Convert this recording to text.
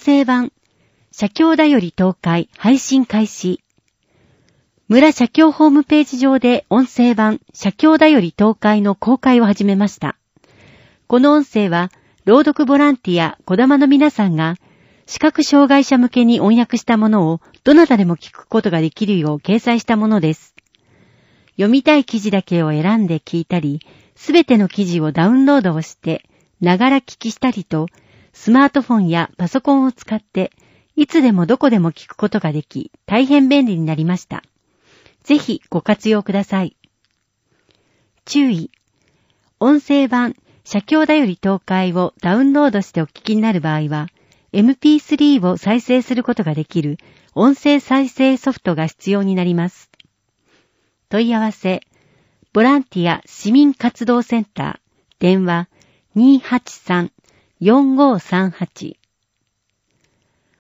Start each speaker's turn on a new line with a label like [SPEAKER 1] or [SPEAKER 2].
[SPEAKER 1] 声版、写経だより東海配信開始。村写経ホームページ上で音声版、写経だより東海の公開を始めました。この音声は、朗読ボランティア、こだまの皆さんが、視覚障害者向けに音訳したものをどなたでも聞くことができるよう掲載したものです。読みたい記事だけを選んで聞いたり、すべての記事をダウンロードをして、ながら聞きしたりと、スマートフォンやパソコンを使って、いつでもどこでも聞くことができ、大変便利になりました。ぜひご活用ください。注意。音声版、写経だより東海をダウンロードしてお聞きになる場合は、MP3 を再生することができる音声再生ソフトが必要になります。問い合わせ、ボランティア市民活動センター、電話 283-4538